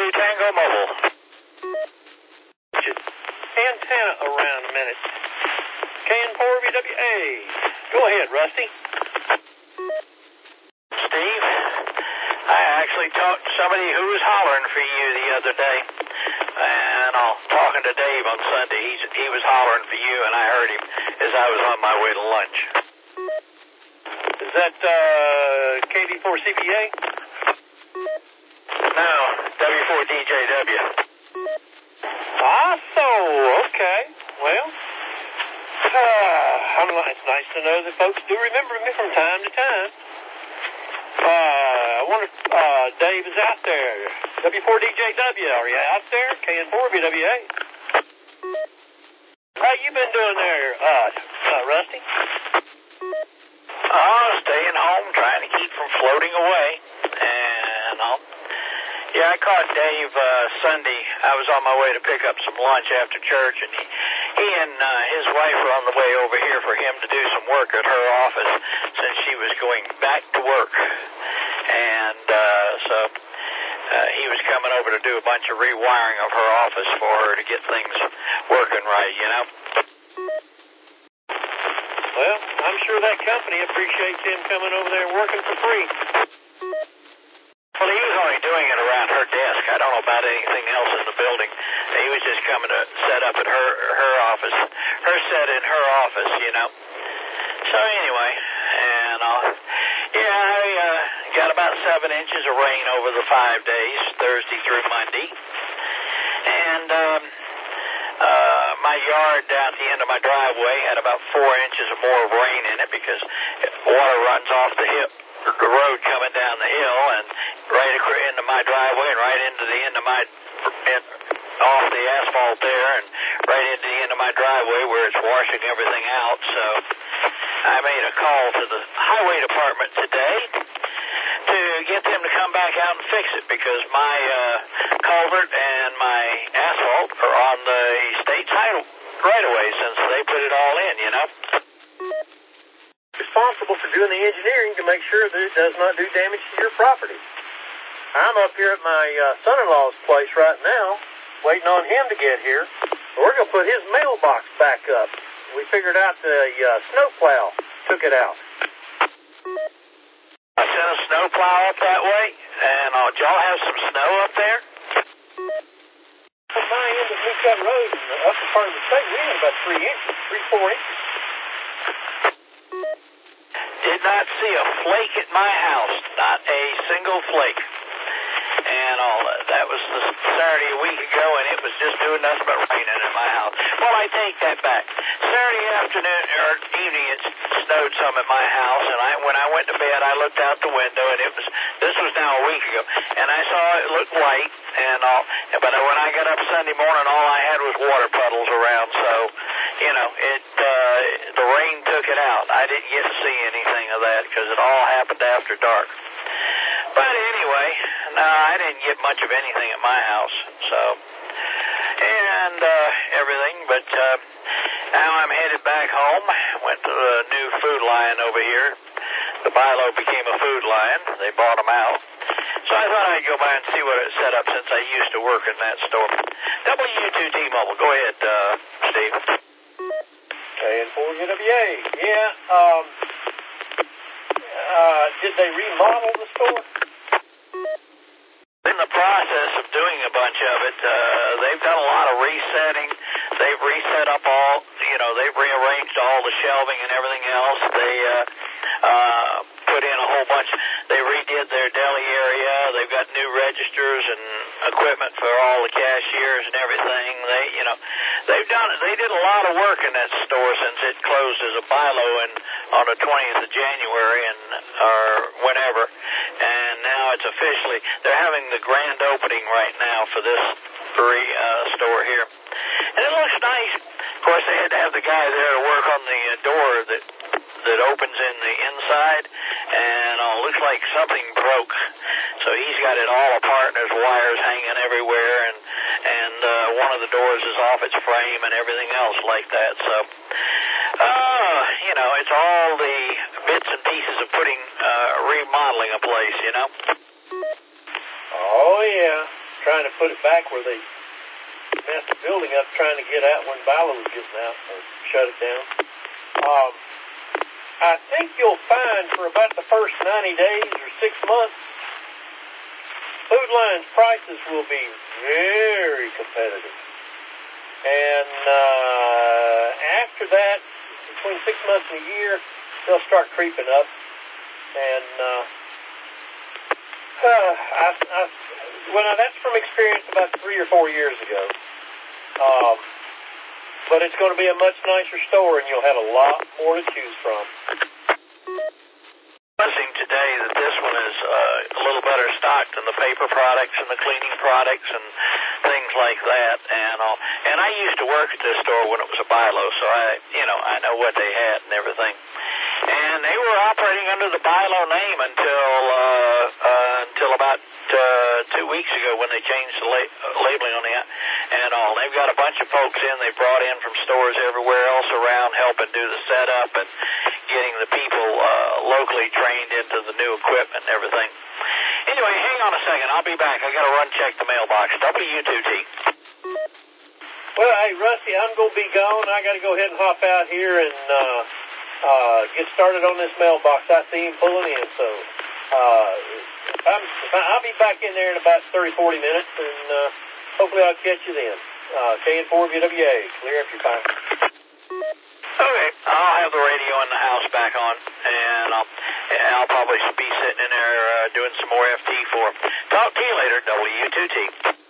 Tango Mobile. Antenna around a minute. KN4VWA. Go ahead, Rusty. Steve, I actually talked to somebody who was hollering for you the other day. And talking to Dave on Sunday, he was hollering for you, and I heard him as I was on my way to lunch. Is that KD4CBA? No, W4DJW. Okay. Well, it's nice to know that folks do remember me from time to time. I wonder if Dave is out there. W4DJW, are you out there? KN4BWA. How you been doing there, Rusty? Staying home, trying to keep from floating away. And I caught Dave Sunday. I was on my way to pick up some lunch after church, and he and his wife were on the way over here for him to do some work at her office since she was going back to work. And so he was coming over to do a bunch of rewiring of her office for her to get things working right, you know. Well, I'm sure that company appreciates him coming over there and working for free. Well, he was only doing it around her desk. I don't know about anything else in the building. He was just coming to set up at her office, her set in her office, you know. So anyway, and I got about 7 inches of rain over the 5 days, Thursday through Monday. And my yard down at the end of my driveway had about 4 inches or more of rain in it because water runs off the road coming down the hill and right into my driveway and right into the end of off the asphalt there and right into the end of my driveway where it's washing everything out. So I made a call to the highway department today to get them to come back out and fix it because my culvert and my asphalt are on the state right away since they put it all in, you know. Responsible for doing the engineering to make sure that it does not do damage to your property. I'm up here at my son-in-law's place right now, waiting on him to get here. We're going to put his mailbox back up. We figured out the snowplow took it out. I sent a snowplow up that way, and did y'all have some snow up there? On my end of Midcut Road, in the upper part of the state, we had about 3 inches, 3-4 inches. Did not see a flake at my house, not a single flake. And that was the Saturday a week ago, and it was just doing nothing but raining in my house. Well, I take that back. Saturday afternoon or evening, it snowed some at my house, and when I went to bed, I looked out the window, and this was now a week ago, and I saw it looked white, but when I got up Sunday morning, all I had was water puddles around, so, you know, the rain took it out. I didn't get to see anything of that because it all happened after dark. But anyway, no, I didn't get much of anything at my house, so, and everything, but now I'm headed back home. Went to the new Food Lion over here. The Bilo became a Food Lion. They bought them out. So I thought I'd go by and see what it set up since I used to work in that store. W2 T-Mobile, go ahead, Steve. KN4UWA, yeah, did they remodel the store? In the process of doing a bunch of it, they've done a lot of resetting. They've reset up they've rearranged all the shelving and everything else. They put in a whole bunch. They redid their deli area. They've got new registers and equipment for all the cashiers and everything. They did a lot of work in that store since it closed as a Bilo on the 20th of January or whenever. And now it's officially, they're having the grand opening right now for this store here. And it looks nice. Of course, they had to have the guy there to work on the door that opens in the inside, and looks like something broke. So he's got it all apart, and there's wires hanging everywhere, and one of the doors is off its frame and everything else like that. So, it's all the bits and pieces of remodeling a place, you know. Oh, yeah. trying to put it back where they messed the building up, trying to get out when Bilo was getting out or shut it down. I think you'll find for about the first 90 days or 6 months, Food Lion's prices will be very competitive. And after that, between 6 months and a year, they'll start creeping up. And that's from experience about 3 or 4 years ago. But it's going to be a much nicer store, and you'll have a lot more to choose from. Today that this one is a little better stocked than the paper products and the cleaning products and things like that. And I used to work at this store when it was a Bilo, so I know what they had and everything. And they were operating under the Bilo name until about 2 weeks ago when they changed the labeling on it and all. They've got a bunch of folks in they brought in from stores everywhere else around helping do the setup and getting the people locally trained into the new equipment and everything. Anyway, hang on a second. I'll be back. I got to run check the mailbox. W2T. Well, hey, Rusty, I'm going to be gone. I got to go ahead and hop out here and get started on this mailbox. I see him pulling in, so I'll be back in there in about 30, 40 minutes, and hopefully I'll catch you then. KN4VWA, clear up your time. Okay, I'll have the radio in the house back on, and I'll probably be sitting in there doing some more FT for. Talk to you later, W2T.